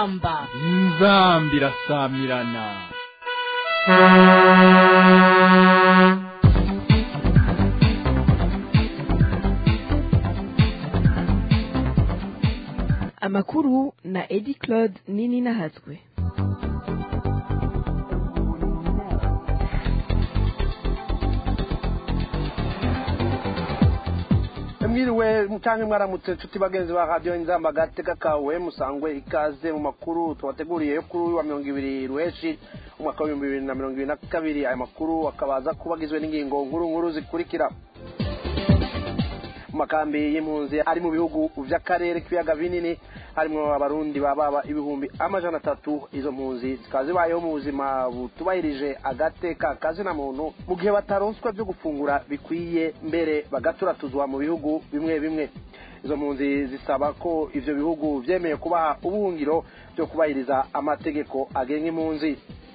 inzamba irasamirana. Amakuru na Edi Claude Nini Nahatswe. Mwiriwe mutange mwaramutse nshuti bagenzi ba radio Inzamba gateka kawe musangwe ikaze mu makuru twateguriye kuri wa 20 Ruheshi umwaka wa 2022. Aya makuru akabaza kubagizwe n'ingingo nkuru zikurikira. Makambi y'impunzi ari mu bihugu vy'akarere k'ibiyaga binini harimo abarundi bababa ibihumbi amajana 3. Izo mpunzi zikazibayeho mu buzima butubahirije agateka kazi na muntu mu gihe bataronswa byo gufungura bikwiye, mbere bagaturatuzwa mu bihugu bimwe. Izo mpunzi zisaba ko ivyo bihugu vyemeye kubaha ubuhungiro byo kubahiriza amategeko agenga impunzi.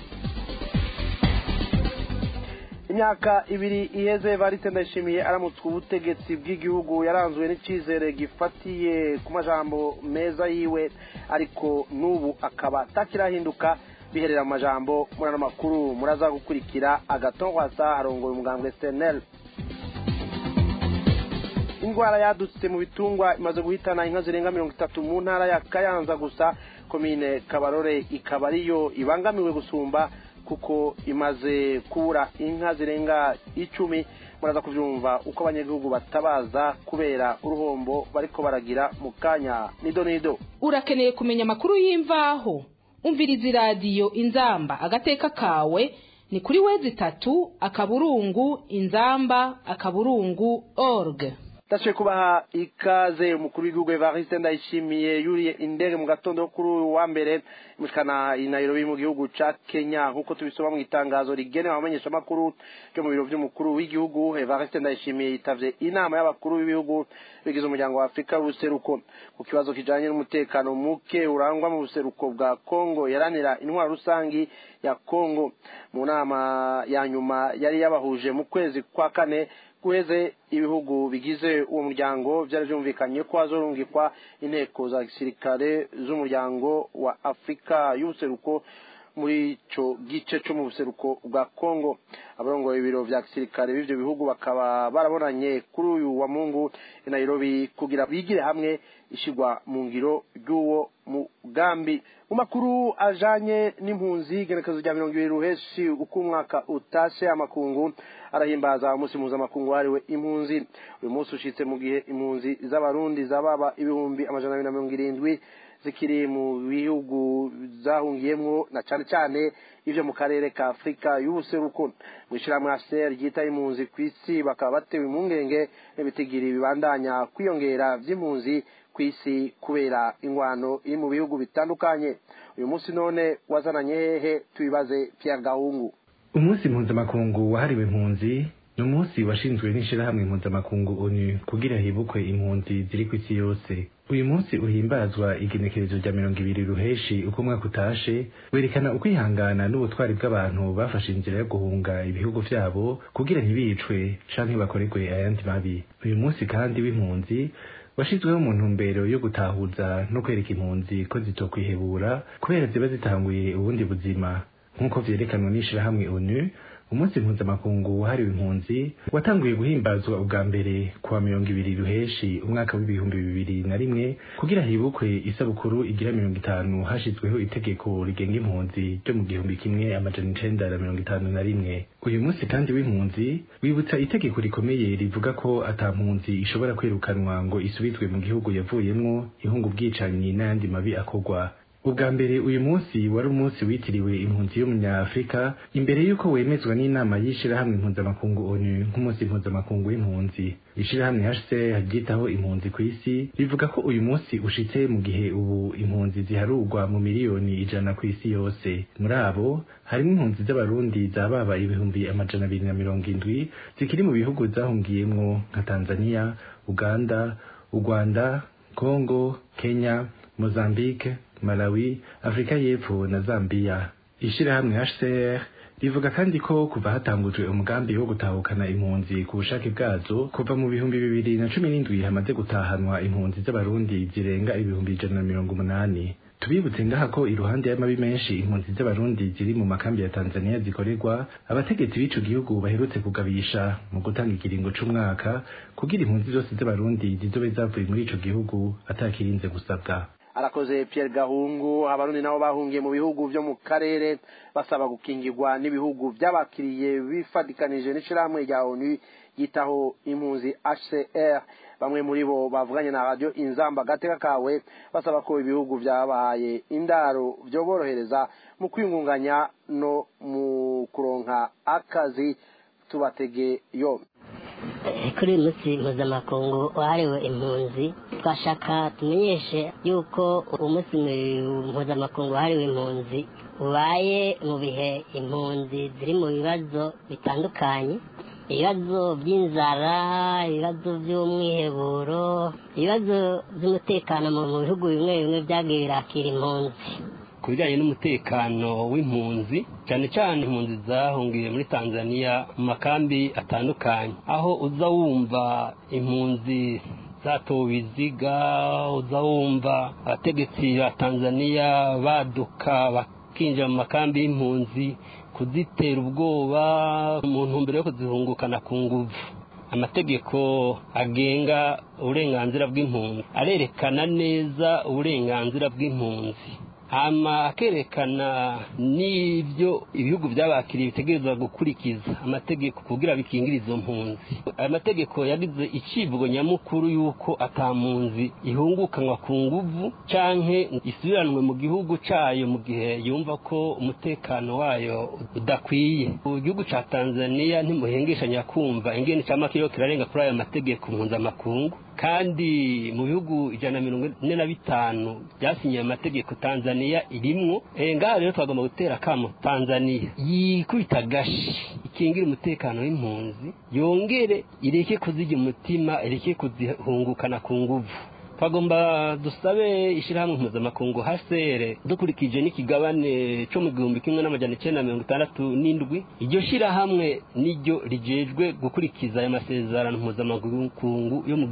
Imyaka 2 iheze Evariste Ndayishimiye aramutswe ubutegetsi bw'igihugu yaranzwe n'icizere gifatiye ku majambo meza yiwe, ariko nubu akaba takirahinduka biherera mu majambo. Murana makuru muraza gukurikira Agatongwasa harongoye umugambwe SNL. Ingwara yadutse mu bitungwa imaze guhitana inka zirenga 30 mu ntara ya Kayanza gusa. Komine Kabarore ikaba ariyo ibangamiwe gusumba kuko imaze kubura inka zirenga 10. Muraza kuvyumva uko abanyagihugu batabaza kubera uruhombo bariko baragira mu kanya nido. Urakeneye kumenya makuru y'imvaho? Umviriza radio Inzamba agateka kawe ni kuri wezi 3 akaburungu inzamba.org. Tashe kubaha ikaze umukuru w'igihugu Evariste Ndayishimiye yuriye indege mu gatondo kuri wa mbere mushikana i Nairobi mu gihugu ca Kenya, nkuko tubisoma mu itangazo rigenewe abamenyesha makuru cyo mu biro by'umukuru w'igihugu. Evariste Ndayishimiye yitavye inama y'abakuru b'ibihugu bigize umuryango wa Afrika w'ubuseruko ku kibazo kijanye n'umutekano muke urangwa mu buseruko bwa Kongo yaranira intwaro rusangi ya Kongo. Mu nama ya nyuma yari yabahuje mu kwezi kwa kane kuheze ibihugu bigize uwo muryango byari byumvikanye ko azorungikwa inteko za gisirikare z'umuryango wa Afrika y'ubuseruko muri ico gice cyo mu buseruko bwa Kongo. Abarongoye ibiro vya gisirikare b'ivyo bihugu bakaba barabonanye kuri uyu wa Mungu i Nairobi kugira bigire hamwe ishigwa mu ngiro ry'uwo mugambi. Mu makuru ajanye n'impunzi genekezo rya 20 Ruheshi uko umwaka utashe amakungu arahimbaza umunsi mpuzamakungu wahariwe impunzi. Uyu munsi ushitse mu gihe impunzi z'abarundi zababa ibihumbi amajana 270 zikiri mu bihugu zahungiyemwo na cyane ivyo mu karere ka Afrika y'ubuseruko. Mwishirahamwe ACR ryita impunzi kw'isi bakaba batewe impungenge n'ibitigira bibandanya kwiyongera vy'impunzi kw'isi kubera ingwano iri mu bihugu bitandukanye. Uyu munsi none wazananye hehe? Tubibaze Pierre Gahungu. Umunsi mpuzamakungu wahariwe impunzi ni umunsi washinzwe n'ishirahamwe mpuzamakungu ONU kugira hibukwe impunzi ziri ku isi yose. Uyu munsi uhimbazwa igenekerezo rya 20 Ruheshi uko umwaka utashe, werekana ukwihangana n'ubutwari bw'abantu bafashe inzira yo guhunga ibihugu vyabo kugira ntibicwe canke bakoregwe ayandi mabi. Uyu munsi kandi w'impunzi washizweho mu ntumbero yo gutahuza no kwereka impunzi ko zitokwihebura kubera ziba zitanguye ubundi buzima. Nkuko vyerekanwa n'ishirahamwe ONU, umunsi mpuzamakungu wahariwe impunzi watanguye guhimbazwa ubwa mbere kuwa 20 Ruheshi umwaka w'ibihumbi 2001 kugira hibukwe isabukuru igira 50 hashizweho itegeko rigenga impunzi ryo mu 1951. Uyu munsi kandi w'impunzi wibutsa itegeko rikomeye rivuga ko ata mpunzi ishobora kwirukanwa ngo isubizwe mu gihugu yavuyemwo ihunga ubwicanyi n'ayandi mabi akorwa. Ubwa mbere uyu munsi wari umunsi witiriwe impunzi y'umunyafrika imbere yuko wemezwa n'inama y'ishirahamwe mpuzamakungu ONU nk'umunsi mpuzamakungu w'impunzi. Ishirahamwe HCR ryitaho impunzi ku isi rivuga ko uyu munsi ushitse mu gihe ubu impunzi ziharurwa mu miliyoni 100 ku isi yose. Muri abo harimo impunzi z'abarundi zababa ibihumbi amajana 270 zikiri mu bihugu zahungiyemwo nka Tanzania, Uganda, u Rwanda, Kongo, Kenya, Mozambique, Malawi, Afrika y'Epfo na Zambia. Ishirahamwe HCR rivuga kandi ko kuva hatangujwe umugambi wo gutahukana impunzi ku bushake bwazo kuva mu 2017 hamaze gutahanwa impunzi z'abarundi zirenga ibihumbi 180. tubibutse ngaha ko iruhande y'amabi menshi impunzi z'abarundi ziri mu makambi ya Tanzania zikorerwa, abategetsi b'ico gihugu baherutse kugabisha mu gutanga ikiringo c'umwaka kugira impunzi zose z'abarundi zizobe zavuye muri ico gihugu atakirinze gusabwa. Arakoze Pierre Gahungu. Abarundi nabo bahungiye mu bihugu byo mu karere basaba gukingirwa n'ibihugu by'abakiriye bifadikanije n'ishiramwe rya ONU yitaho impunzi HCR. Bamwe muri bo bavuganye na radio Inzamba gateka kawe basaba ko ibihugu byabahaye indaro byo borohereza mu kwingunganya no mu kuronka akazi. Tubatege yo kuri munsi mpuzamakungu wahariwe impunzi, twashaka tumenyeshe yuko umunsi mpuzamakungu wahariwe impunzi ubaye mu bihe impunzi ziri mu bibazo bitandukanye, ibibazo by'inzara, ibibazo by'umwiheburo, ibibazo by'umutekano mu bihugu bimwe bimwe byagiye birakira impunzi. Ku bijyanye n'umutekano w'impunzi, cyane cyane impunzi zahungiye muri Tanzania mu makambi atandukanye, aho uza wumva impunzi zatowe iziga, uza wumva abategetsi ba Tanzania baduka bakinjira mu makambi y'impunzi kuzitera ubwoba mu ntumbero yo kuzihungukana ku nguvu. Amategeko agenga uburenganzira bw'impunzi arerekana neza uburenganzira bw'impunzi, hama akerekana n'ibyo ibihugu by'abakiriye bitegerezwa gukurikiza amategeko kugira bikingire izo mpunzi. Aya mategeko yagize icivugo nyamukuru yuko atampunzi ihungukanwa ku nguvu canke isubiranwe mu gihugu cayo mu gihe yumva ko umutekano wayo udakwiye. Igihugu ca Tanzania ntimuhengeshanya kumva ingene cama kiriho kirarenga kuri aya mategeko mpuzamakungu, kandi mu bihugu 145 byasinyiye amategeko Tanzania irimwo. Ngaha rero twagomba gutera kamo Tanzania yikubita gashi ikingira umutekano w'impunzi, yongere ireke kuzijya umutima, ireke kuzihungukana ku nguvu. Twagomba dusabe ishirahamwe mpuzamakungu HCR dukurikije n'ikigabane cyo mu 1967 iryo shirahamwe niryo rijejwe gukurikiza aya masezerano mpuzamakungu yo mu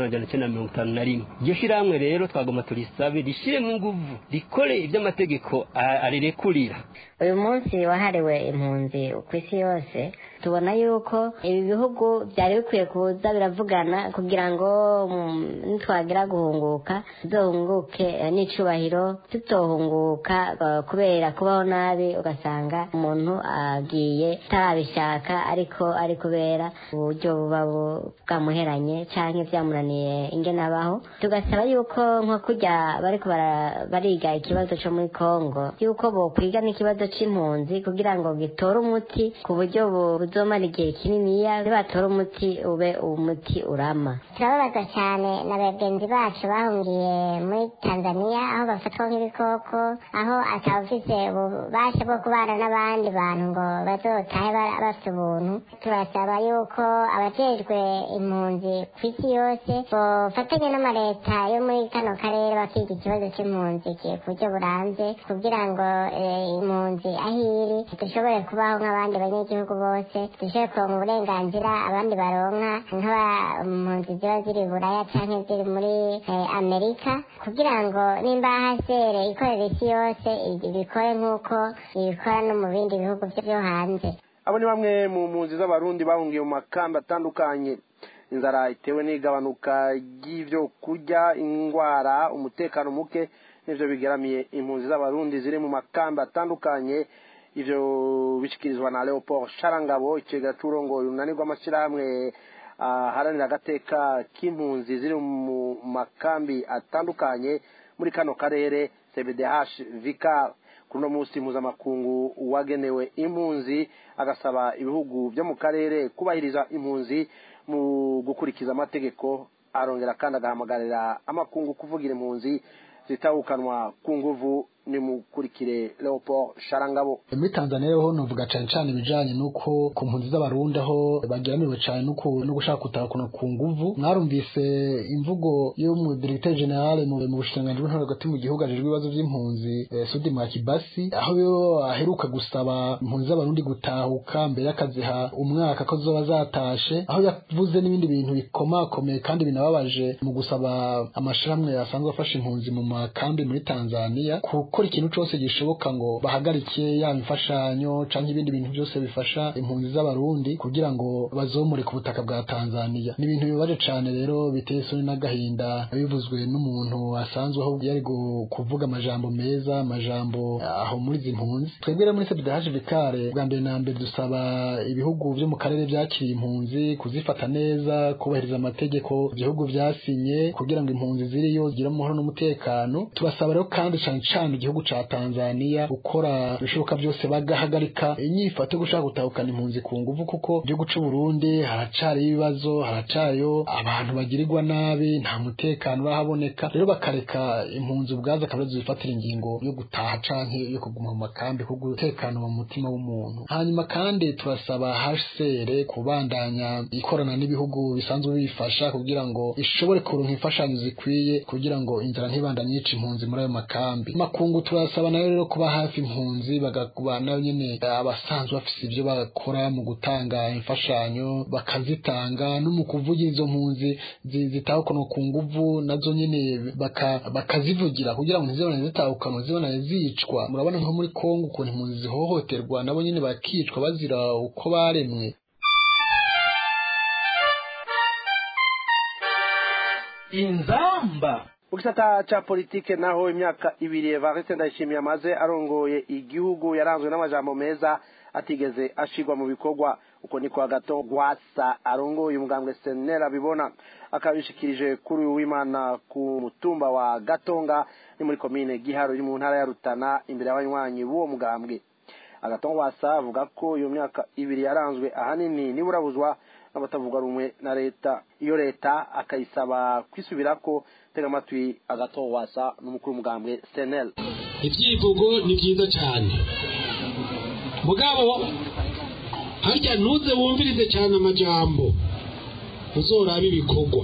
1951. Iryo shirahamwe rero twagomba turisabe rishiremo inguvu rikore iby'amategeko arirekurira. Uyu munsi wahariwe impunzi ku isi yose, tubona yuko ibi bihugu byari bikwiye kuza biravugana kugira ngo nitwagira guhunguka tuzohunguke n'icubahiro, tutohunguka kubera kubaho nabi ugasanga umuntu agiye atabishaka ariko ari kubera uburyo buba bwamuheranye canke byamunaniye ingene abaho. Tugasaba yuko nko kujya bariko bariga ikibazo cyo muri Kongo, yuko bokwiga n'ikibazo c'impunzi kugira ngo gitore umuti ku buryo buzomara igihe kininiya, batora umuti ube umuti urama. Turababaza cyane na bagenzi bacu bahungiye muri Tanzania, aho bafatwa nk'ibikoko, aho atawufise ububasha bwo kubana n'abandi bantu ngo bazotahe bafite ubuntu. Turasaba yuko abajejwe impunzi ku isi yose bofatanya n'amaleta yo muri kano karere bakiga ikibazo c'impunzi ku buryo buranze, kugira ngo impunzi ahiri dushobore kubaho nk'abandi banyagihugu bose, dushobore kuronka uburenganzira abandi baronka nk'impunzi ziba ziri Buraya canke ziri muri Amerika, kugira ngo nimba HCR ikorera isi yose ibikore nk'uko ibikora no mu bindi bihugu byo hanze. Abo ni bamwe mu mpunzi z'abarundi bahungiye mu makambi atandukanye. Inzara itewe n'igabanuka ry'ivyo kurya, ingwara, umutekano muke nivyo bigeramiye impunzi z'abarundi ziri mu makambi atandukanye. Ivyo bishikirizwa na Leopold Sharangabo, icega turongo runanirwa amashirahamwe haranira agateka k'impunzi ziri mu makambi atandukanye muri kano karere CBDH Vicar. Kuno munsi mpuzamakungu wagenewe impunzi, agasaba ibihugu byo mu karere kubahiriza impunzi mu gukurikiza amategeko. Arongera kandi agahamagarira amakungu kuvugira impunzi zitahukanwa ku nguvu ni mukurikire Leopold Sharangabo. Muri Tanzania ho novuga cyane ibijanye nuko ku mpunzi z'abarundi aho bagiramiwe cyane no gushaka kutakuna ku nguvu. Mwarumvise imvugo yo mu Directeur General mu bushikiranganji bw'intwaro hagati mu gihugu ajejwe ibibazo by'impunzi Sudi Mwakibasi, aho yo aheruka gusaba impunzi z'abarundi gutahuka mbere y'akaziha umwaka ko zoba zatashe, aho yavuze n'ibindi bintu bikomakomeye kandi binababaje mu gusaba amashirahamwe asanzwe afasha impunzi mu makambi muri Tanzania gukora ikintu cyose gishoboka ngo bahagarike ya imfashanyo canke ibindi bintu byose bifasha impunzi z'abarundi kugira ngo bazomure ku butaka bwa Tanzania. Ni ibintu bibaje cane rero biteye isoni n'agahinda bivuzwe n'umuntu asanzwe aho yari kuvuga amajambo meza, amajambo aho muri izi mpunzi. Twebwe rero muri CPDH Vikare bwa mbere na mbere dusaba ibihugu byo mu karere byakiriye impunzi kuzifata neza, kubahiriza amategeko ibihugu byasinye kugira ngo impunzi ziriyo zigire amahoro n'umutekano. Tubasaba rero kandi cyane igihugu ca Tanzania gukora bishoboka byose bagahagarika inyifato gushaka gutahukana impunzi ku nguvu, kuko igihugu c'u Burundi haracari ibibazo, haracariyo abantu bagirirwa nabi, nta mutekano urahaboneka. Rero bakareka impunzi ubwaza akabazo zifatira ingingo yo gutaha canke yo kuguma mu makambi ku gutekano mu mutima w'umuntu. Hanyuma kandi turasaba HCR kubandanya ikorana n'ibihugu bisanzwe bifasha kugira ngo ishobore kuronka imfashanyo zikwiye kugira ngo inzara ntibandanye yica impunzi muri ayo makambi. Makungu turasaba nayo rero kuba hafi impunzi bagakubana nyene abasanzwe bafise ibyo bakora mu gutanga imfashanyo bakazitanga no mu kuvugira izo mpunzi zitahukana ku nguvu nazo nyene bakazivugira kugira ngo ntizibone zitahukana zibone zicwa. Murabona nko muri Kongo ukuntu impunzi zihohoterwa nabo nyene bakicwa bazira uko baremwe. Inzamba mu gisata ca politike naho imyaka ibiri Evariste Ndayishimiye amaze arongoye igihugu yaranzwe n'amajambo meza atigeze ashigwa mu bikorwa. Uko niko Agathon Rwasa arongoye umugambwe SNL abibona, akabishikirije kuri w'Imana ku mutumba wa Gatonga ni muri komine Giharo iri mu ntara ya Rutana imbere y'abanywanyi b'uwo mugambwe. Agathon Rwasa avuga ko iyo myaka ibiri yaranzwe ahanini niburabuzwa n'abatavuga rumwe na leta, iyo leta akayisaba kwisubirako. Tega amatwi Agathon Rwasa n'umukuru w'umugambwe SNL. Ivyivugo ni vyiza cyane mugabo harya ntuze wumvirize cyane amajambo uzoraba ibikorwa.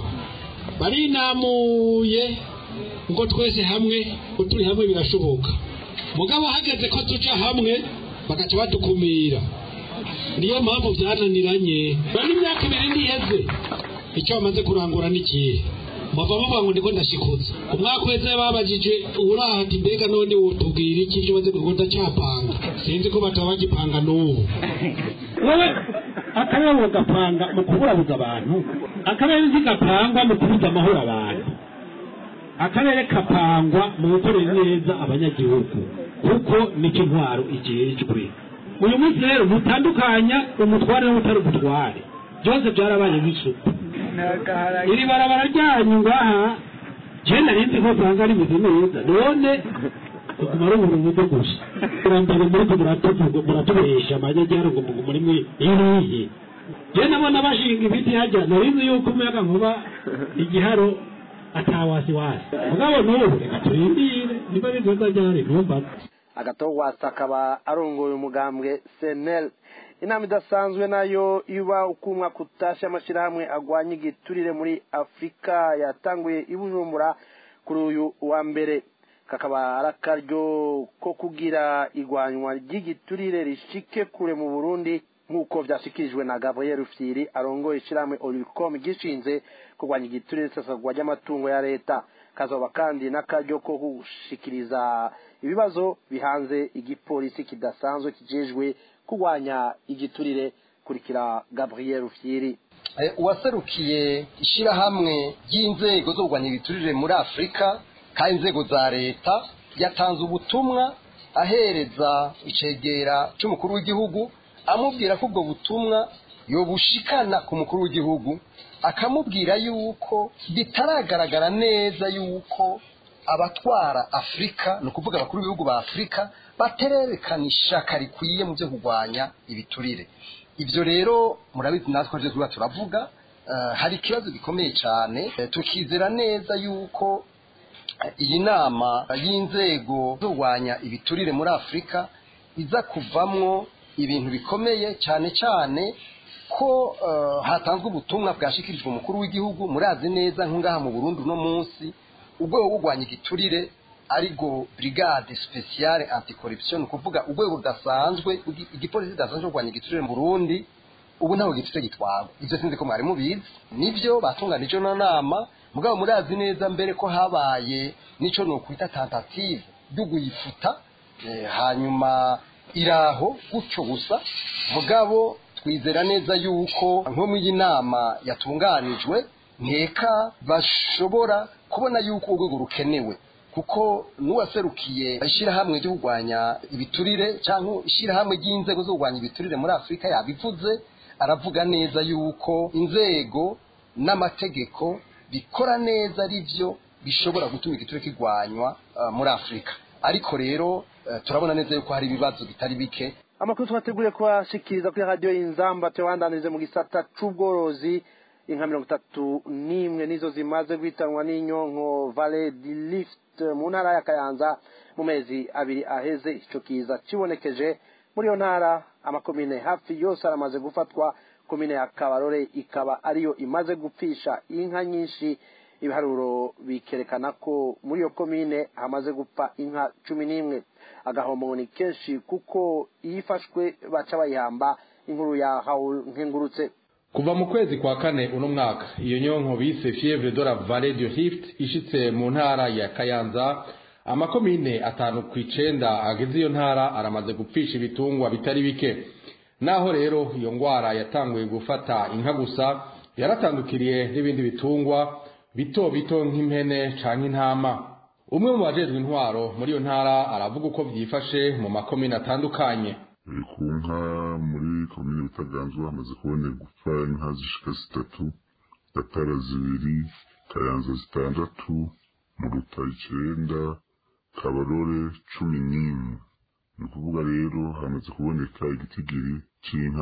Barinamuye ngo twese hamwe turi hamwe birashoboka, mugabo hageze ko tuca hamwe bagaca badukumira. Niyo mpamvu byananiranye bari imyaka ibiri ndiheze icyo bamaze kurangura n'ikihe mava muvuga ngo ndiko ndashikuza. Umwaka wese babajije urahati mbega none wotubwira iki cyo baze ngo ndacyapanga, sinzi ko bataba bagipanga n'ubu. Wowe akarere gapanga mu kuburabuza abantu, akarere zigapangwa mu kubuza amahoro abantu, akarere kapangwa mu gukorera neza abanyagihugu kuko niki ntwaro igejwe. Uyu munsi rero mutandukanya umutware n'utari umutware, byose byarabaye nk'isuku. Iri barabara ryanyu ngaha je narinzi ko banga ari muzimeza none kumara uburundo gusa urambere muri muratubesha amajyajyaro ngo muri mwe irihe. Je nabona bashinga ibiti hajya narinzi yuko umuyaga nkuba Igiharo atawasi wasi mugabo n'ubu reka turindire niba bizoza ryari numva. Agathon Rwasa akaba arongoye umugambwe SNL. Inama idasanzwe nayo iba ukumwa kutasha amashirahamwe agwanya igiturire muri Afrika yatanguye ibujumbura kuri uyu wa mbere. Kakaba arakaryo ko kugira igwanywa ry'igiturire rishike kure mu Burundi nkuko vyashikirijwe na Gabriel Rufyiri arongoye ishiramwe Olicom gishinze kugwanya igiturire sasagwa ry'amatungo ya leta. Kazoba kandi n'akaryo ko gushikiriza ibibazo bihanze igipolisi kidasanzwe kijejwe kugwanya igiturire. Kurikira Gabriel Rufyiri. Uwaserukiye ishirahamwe y'inzego zo kugwanya igiturire muri Afrika kandi inzego za leta yatanze ubutumwa ahereza icegera cy'umukuru w'igihugu amubwira ko ubwo butumwa yobushikana ku mukuru w'igihugu, akamubwira yuko bitaragaragara neza yuko abatwara Afrika no kuvuga abakuru b'ibihugu ba Afrika batererekana ishaka rikwiye mu byo kugwanya ibiturire. Ibyo rero murabizi natwe je turavuga hari ikibazo gikomeye cyane, tukizera neza yuko iyi nama y'inzego zurwanya ibiturire muri Afurika iza kuvamwo ibintu bikomeye cyane cyane ko hatanzwe ubutumwa bwashikirijwe umukuru w'igihugu. Murazi neza nk'ngaha mu Burundi no munsi ubwo urwanya igiturire arigo brigade speciale anticorruption, kuvuga urwego rudasanzwe igipolisi kidasanzwe urwanya igiturire mu Burundi ubu ntaho gifite gitwagwa. Ivyo sinzi ko mwari mubizi, nivyo batunganije no nama. Mugabo murazi neza mbere ko habaye nico no kwita tentative yo guyifuta, hanyuma iraho gutyo gusa. Mugabo twizera neza yuko nko mu y'inama yatunganijwe nkeka bashobora kubona yuko urwego rukenewe, kuko n'uwaserukiye ishyirahamwe ryo kurwanya ibiturire cyangwa ishyirahamwe ry'inzego zo kurwanya ibiturire muri Afurika yabivuze, aravuga neza yuko inzego n'amategeko bikora neza ari byo bishobora gutuma igiturire kigwanywa muri Afurika. Ariko rero turabona neza yuko hari ibibazo bitari bike. Amakuru twateguye kubashikiriza kuri radio Inzamba tubandanije mu gisata c'ubworozi. Inka 31 nizo zimaze guhitanwa n'inyonko Valley du Lift mu ntara ya Kayanza mu mezi abiri aheze. Ico kiza kibonekeje muri yo ntara, amakomine hafi yose aramaze gufatwa. Komine ya Kabarore ikaba ariyo imaze gupfisha inka nyinshi. Ibiharuro bikerekana ko muri yo komine hamaze gupfa inka 11. Agahombo ni kenshi kuko yifashwe baca bayihamba. Inkuru ya Nkengurutse. Kuva mu kwezi kwa kane uno mwaka iyo nyonko bise fièvre de la Vallée du Rift ishitse mu ntara ya Kayanza, amakomine 5 kw'icenda ageze iyo ntara aramaze gupfisha ibitungwa bitari bike. Naho rero iyo ngwara yatanguye gufata inka gusa, yaratandukiriye n'ibindi bitungwa bito bito nk'impene canke intama. Umwe mu bajejwe intwaro muri iyo ntara aravuga uko vyifashe mu makomine atandukanye. Ku nka muri komine Butaganzwa hamaze kuboneka gupfa inka zishika 3, Gatara 2, Kayanza 6, Muruta 9, Kabarore 11. Ni kuvuga rero hamaze kuboneka igitigiri c'inka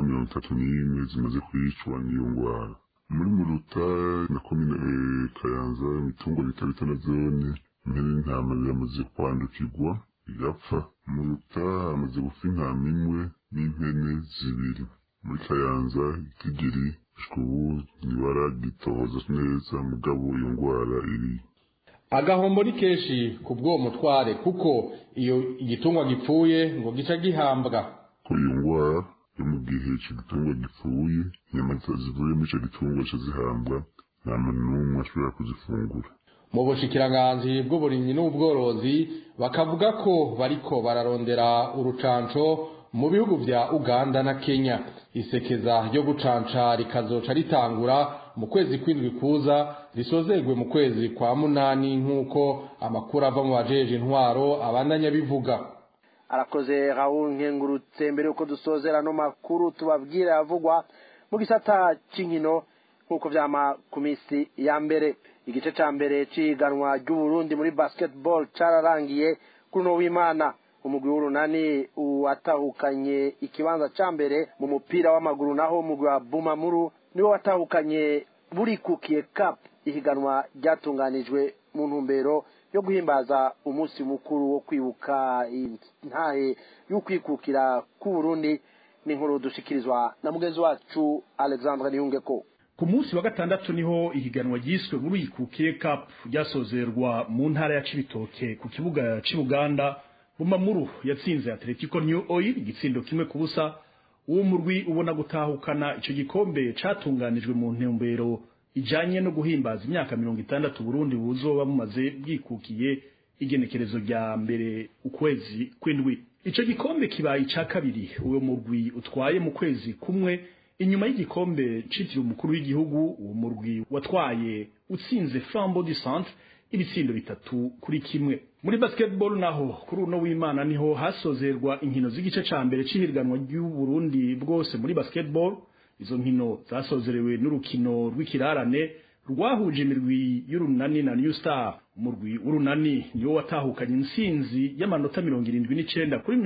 31 zimaze kwicwa n'iyo ngwara. Muri Muruta na komine Kayanza imitungo bitari na zone impene n'intama biramaze kwandukirwa igapfa. Muruta hamaze gupfa intama imwe n'impene 2. Muri Kayanza itigiri ubu nibara gitoza neza mugabo iyo ngwara iri. Agahombo ni kenshi kubwo mutware kuko iyo igitungwa gipfuye ngo gica gihambwa. Ko iyo ngwara yo mu gihe igitungwa gipfuye inyama zivuye mu ico gitungwa zihambwa nta muntu n'umwe ashobora kuzifungura. Mu bushikiranganji bw'uburimyi n'ubworozi bakavuga ko bariko bararondera urucanco mu bihugu vya Uganda na Kenya. Isekeza ryo gucanca rikazoca ritangura mu kwezi kw'indwi kuza risozegwe mu kwezi kwa 8 nk'uko amakuru ava mu bajeje intwaro abandanya bivuga. Arakoze Raoul Nkengurutse. Mbere uko dusozera no makuru tubabwira yavugwa mu gisata c'inkino nk'uko vyama ku misi ya mbere. Igice ca mbere ciganwa ry'u Burundi muri basketball cararangiye kuno w'Imana. Umugwi w'urunani watahukanye ikibanza ca mbere mu mupira w'amaguru, naho umugwi wa Bumamuru niwo watahukanye burikukiye cup, ihiganwa ryatunganijwe mu ntumbero yo guhimbaza umunsi mukuru wo kwibuka intahe y'ukwikukira ku Burundi. N'inkuru dushikirizwa na mugenzi wacu Alexandre Niyungeko. Ku munsi wa gatandatu niho ihiganwa ryiswe burikukiye cup ryasozerwa mu ntara ya Cibitoke ku kibuga c'Uganda. Bumamuru yatsinze Atletico New Oil igitsindo 1-0. Uwo murwi ubona gutahukana ico gikombe catunganijwe mu ntumbero ijanye no guhimbaza imyaka 60 Burundi buzoba bumaze bwikukiye igenekerezo rya mbere ukwezi kw'indwi. Ico gikombe kibaye ca kabiri uwo murwi utwaye mu kwezi kumwe inyuma y'igikombe citiriwe umukuru w'igihugu. Uwo murwi watwaye utsinze Flambeau du Centre ibitsindo 3-1. Muri basketball naho kuri uno w'Imana niho hasozerwa inkino z'igice ca mbere c'ihirganwa ry'u Burundi bwose muri basketball. Izo nkino zasozerewe n'urukino rw'ikirarane rwahuje imirwi y'urunani na New Star. Umurwi w'urunani niwo watahukanye intsinzi y'amanota 79 kuri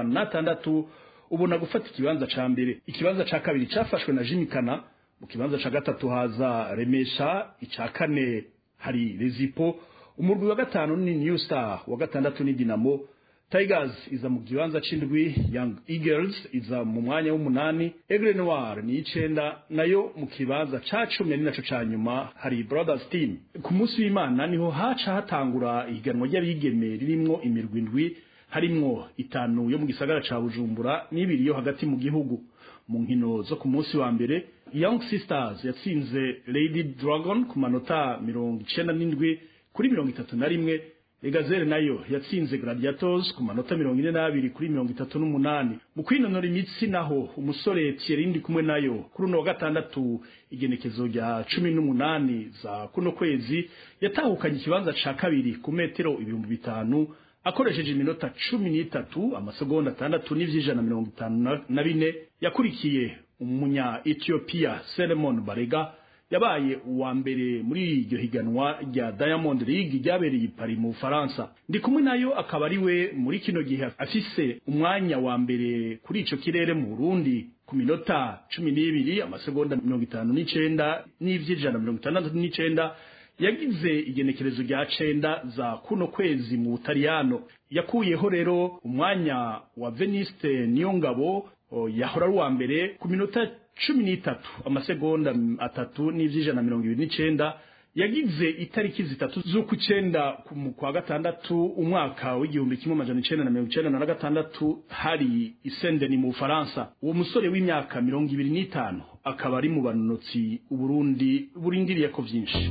56 ubona gufata ikibanza ca mbere. Ikibanza ca kabiri cafashwe na Jimikana. Mu kibanza ca gatatu haza Remesha. Ica kane hari Rezipo. umurwi wa gatanu ni New Star, wa gatandatu ni Dinamo. Tigers iza mu kibanza c'indwi, Young Eagles iza mu mwanya w'umunani, Aigle Noir ni icenda, nayo mu kibanza ca 10 ni naco ca nyuma hari Brothers Team. Ku munsi w'Imana niho haca hatangura ihiganwa ry'abigeme ririmwo imirwi indwi, harimwo 5 yo mu gisagara ca Bujumbura n'ibiri yo hagati mu gihugu. Mu nkino zo ku munsi wa mbere, Young Sisters yatsinze Lady Dragon ku manota 97 kuri 31. Egazere nayo yatsinze Gladiators ku manota 42 kuri 38. Mu kwinonora imitsi naho umusore Thierry ndi kumwe nayo kuri no gatandatu igenekezo rya 18 za kuno kwezi yatahukanye ikibanza ca kabiri ku metero 5000 akoresheje iminota 13 amasegonda 6 n'ivyijana 54. Yakurikiye umunya Ethiopia Solomon Barega yabaye uwa mbere muri iryo higanwa rya Diamond League ryabereye i Paris mu Faransa. Ndi kumwe nayo akaba ari we muri kino gihe afise umwanya wa mbere kuri ico kirere mu Burundi ku minota 12 amasegonda 59 n'ivyijana 69. Yagize igenekerezo rya 9 za kuno kwezi mu Butaliyano. Yakuyeho rero umwanya wa Veniste Niyongabo yahora ari uwa mbere ku minota 13 amasegonda 3 n'ivyijana 29. Yagize itariki zitatu z'ukwicenda kwa gatandatu umwaka w'igihumbi kimwe amajana 1996 hari Isendeni mu Faransa. Uwo musore w'imyaka 25 akaba ari mu banonotsi Uburundi burindiriye ko vyinshi.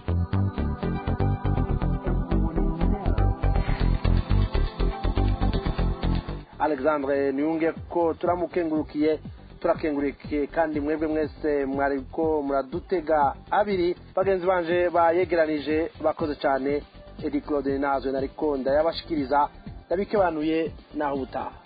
Alexandre Niyunge ko turamukengurukiye kandi mwebwe mwese mwariko muradutega abiri bagenzi banje bayegeranije bakoze cyane. Edi Claude Nazwe nariko ndayabashikiriza ndabikebanuye naho ubutaha.